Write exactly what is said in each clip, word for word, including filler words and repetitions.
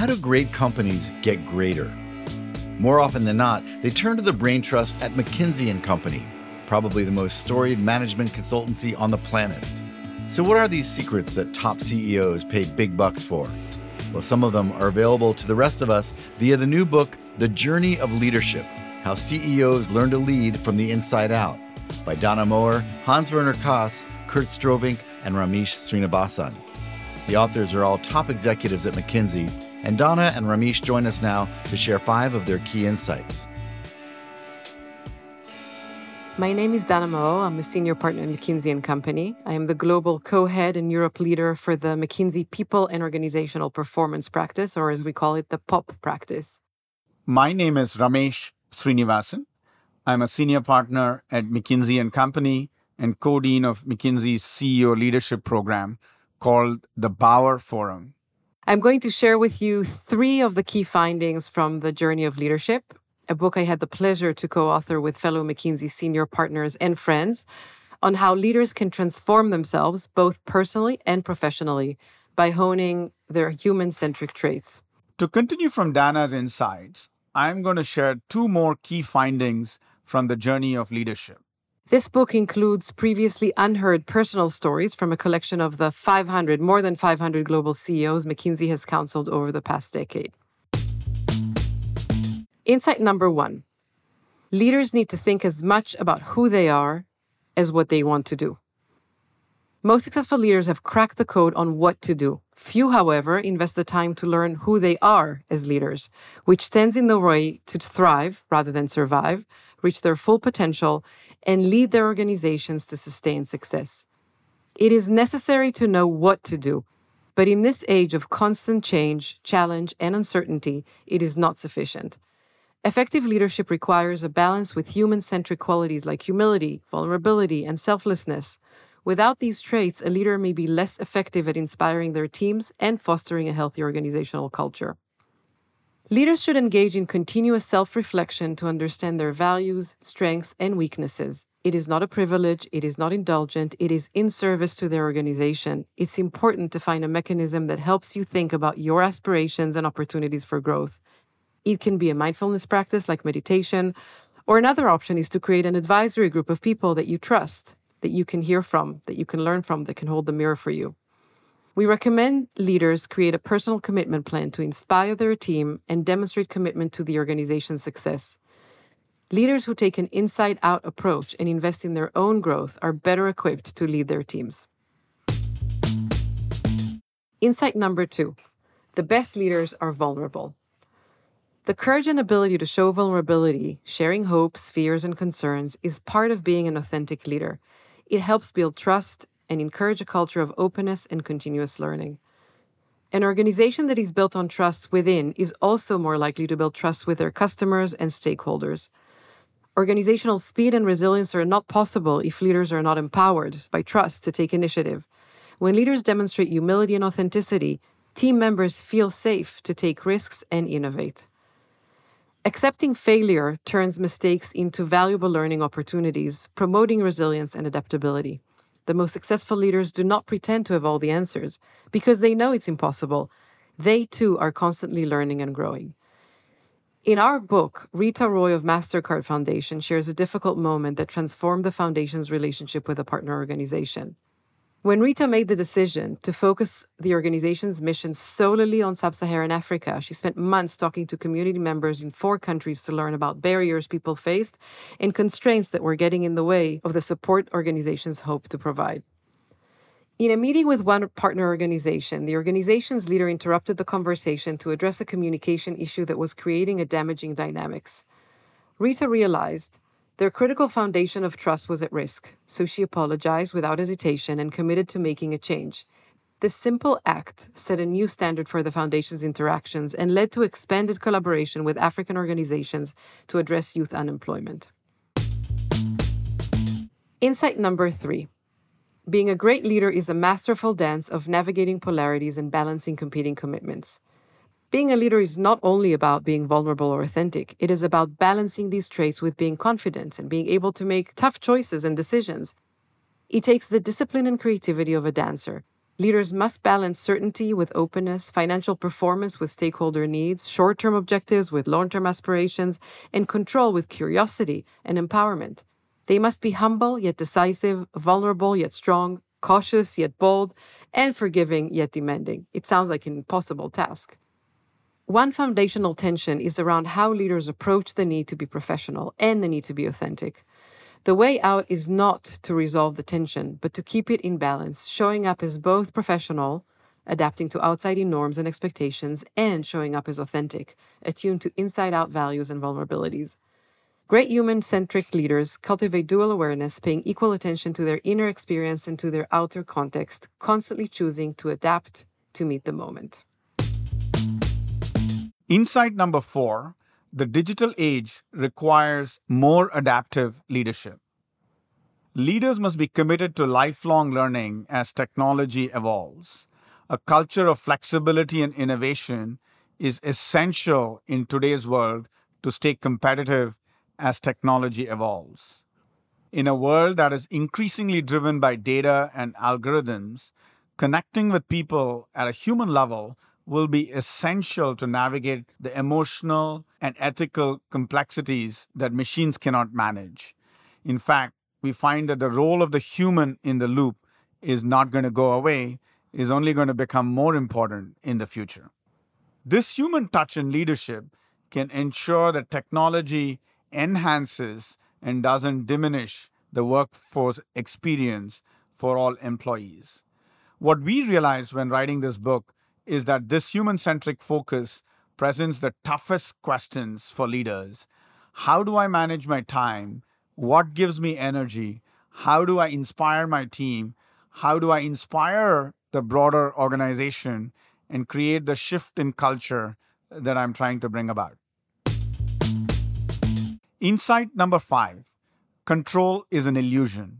how do great companies get greater? More often than not, they turn to the brain trust at McKinsey and Company, probably the most storied management consultancy on the planet. So what are these secrets that top C E Os pay big bucks for? Well, some of them are available to the rest of us via the new book, The Journey of Leadership: How C E Os Learn to Lead from the Inside Out, by Dana Moer, Hans-Werner Kaas, Kurt Strovink, and Ramesh Srinivasan. The authors are all top executives at McKinsey, and Dana and Ramesh join us now to share five of their key insights. My name is Dana Moer. I'm a senior partner at McKinsey and Company. I am the global co-head and Europe leader for the McKinsey People and Organizational Performance practice, or as we call it, the POP practice. My name is Ramesh Srinivasan. I'm a senior partner at McKinsey and Company and co-dean of McKinsey's C E O leadership program called the Bauer Forum. I'm going to share with you three of the key findings from The Journey of Leadership, a book I had the pleasure to co-author with fellow McKinsey senior partners and friends, on how leaders can transform themselves both personally and professionally by honing their human-centric traits. To continue from Dana's insights, I'm going to share two more key findings from The Journey of Leadership. This book includes previously unheard personal stories from a collection of the five hundred, more than five hundred global C E Os McKinsey has counseled over the past decade. Insight number one, leaders need to think as much about who they are as what they want to do. Most successful leaders have cracked the code on what to do. Few, however, invest the time to learn who they are as leaders, which stands in the way to thrive rather than survive, reach their full potential, and lead their organizations to sustain success. It is necessary to know what to do, but in this age of constant change, challenge, and uncertainty, it is not sufficient. Effective leadership requires a balance with human-centric qualities like humility, vulnerability, and selflessness. Without these traits, a leader may be less effective at inspiring their teams and fostering a healthy organizational culture. Leaders should engage in continuous self-reflection to understand their values, strengths, and weaknesses. It is not a privilege, it is not indulgent, it is in service to their organization. It's important to find a mechanism that helps you think about your aspirations and opportunities for growth. It can be a mindfulness practice like meditation, or another option is to create an advisory group of people that you trust, that you can hear from, that you can learn from, that can hold the mirror for you. We recommend leaders create a personal commitment plan to inspire their team and demonstrate commitment to the organization's success. Leaders who take an inside-out approach and invest in their own growth are better equipped to lead their teams. Insight number two, the best leaders are vulnerable. The courage and ability to show vulnerability, sharing hopes, fears, and concerns is part of being an authentic leader. It helps build trust and encourage a culture of openness and continuous learning. An organization that is built on trust within is also more likely to build trust with their customers and stakeholders. Organizational speed and resilience are not possible if leaders are not empowered by trust to take initiative. When leaders demonstrate humility and authenticity, team members feel safe to take risks and innovate. Accepting failure turns mistakes into valuable learning opportunities, promoting resilience and adaptability. The most successful leaders do not pretend to have all the answers because they know it's impossible. They too are constantly learning and growing. In our book, Rita Roy of MasterCard Foundation shares a difficult moment that transformed the foundation's relationship with a partner organization. When Rita made the decision to focus the organization's mission solely on sub-Saharan Africa, she spent months talking to community members in four countries to learn about barriers people faced and constraints that were getting in the way of the support organizations hoped to provide. In a meeting with one partner organization, the organization's leader interrupted the conversation to address a communication issue that was creating a damaging dynamics. Rita realized their critical foundation of trust was at risk, so she apologized without hesitation and committed to making a change. This simple act set a new standard for the foundation's interactions and led to expanded collaboration with African organizations to address youth unemployment. Insight number three. Being a great leader is a masterful dance of navigating polarities and balancing competing commitments. Being a leader is not only about being vulnerable or authentic, it is about balancing these traits with being confident and being able to make tough choices and decisions. It takes the discipline and creativity of a dancer. Leaders must balance certainty with openness, financial performance with stakeholder needs, short-term objectives with long-term aspirations, and control with curiosity and empowerment. They must be humble yet decisive, vulnerable yet strong, cautious yet bold, and forgiving yet demanding. It sounds like an impossible task. One foundational tension is around how leaders approach the need to be professional and the need to be authentic. The way out is not to resolve the tension, but to keep it in balance, showing up as both professional, adapting to outside norms and expectations, and showing up as authentic, attuned to inside-out values and vulnerabilities. Great human-centric leaders cultivate dual awareness, paying equal attention to their inner experience and to their outer context, constantly choosing to adapt to meet the moment. Insight number four. The digital age requires more adaptive leadership. Leaders must be committed to lifelong learning as technology evolves. A culture of flexibility and innovation is essential in today's world to stay competitive as technology evolves. In a world that is increasingly driven by data and algorithms, connecting with people at a human level will be essential to navigate the emotional and ethical complexities that machines cannot manage. In fact, we find that the role of the human in the loop is not going to go away, is only going to become more important in the future. This human touch in leadership can ensure that technology enhances and doesn't diminish the workforce experience for all employees. What we realized when writing this book is that this human-centric focus presents the toughest questions for leaders. How do I manage my time? What gives me energy? How do I inspire my team? How do I inspire the broader organization and create the shift in culture that I'm trying to bring about? Insight number five. Control is an illusion.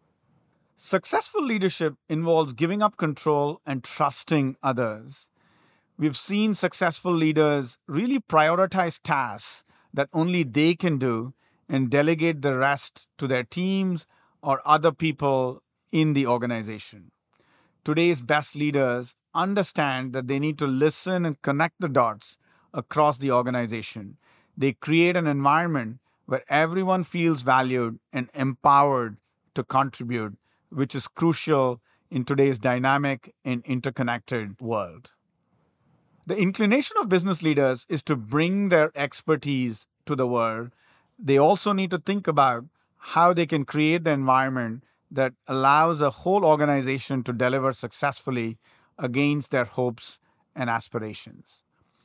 Successful leadership involves giving up control and trusting others. We've seen successful leaders really prioritize tasks that only they can do and delegate the rest to their teams or other people in the organization. Today's best leaders understand that they need to listen and connect the dots across the organization. They create an environment where everyone feels valued and empowered to contribute, which is crucial in today's dynamic and interconnected world. The inclination of business leaders is to bring their expertise to the world. They also need to think about how they can create the environment that allows a whole organization to deliver successfully against their hopes and aspirations.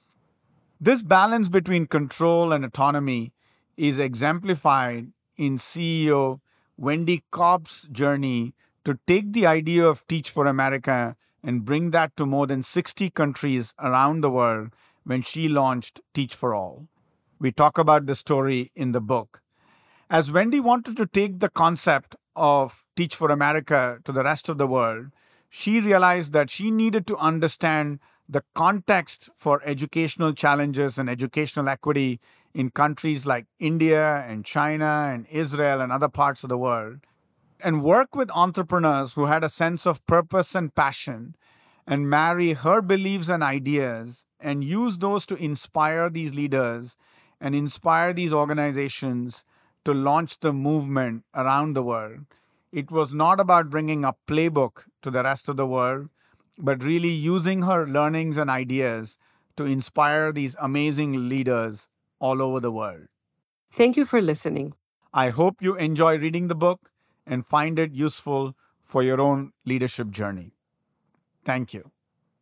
This balance between control and autonomy is exemplified in C E O Wendy Kopp's journey to take the idea of Teach for America and bring that to more than sixty countries around the world when she launched Teach for All. We talk about the story in the book. As Wendy wanted to take the concept of Teach for America to the rest of the world, she realized that she needed to understand the context for educational challenges and educational equity in countries like India and China and Israel and other parts of the world, and work with entrepreneurs who had a sense of purpose and passion, and marry her beliefs and ideas and use those to inspire these leaders and inspire these organizations to launch the movement around the world. It was not about bringing a playbook to the rest of the world, but really using her learnings and ideas to inspire these amazing leaders all over the world. Thank you for listening. I hope you enjoy reading the book and find it useful for your own leadership journey. Thank you.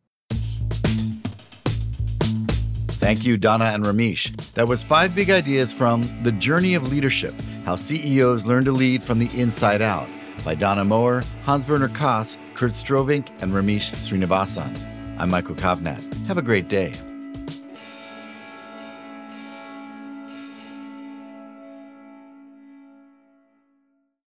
Thank you, Dana and Ramesh. That was five big ideas from The Journey of Leadership, How C E Os Learn to Lead from the Inside Out, by Dana Moer, Hans-Werner Kaas, Kurt Strovink, and Ramesh Srinivasan. I'm Michael Kovnat. Have a great day.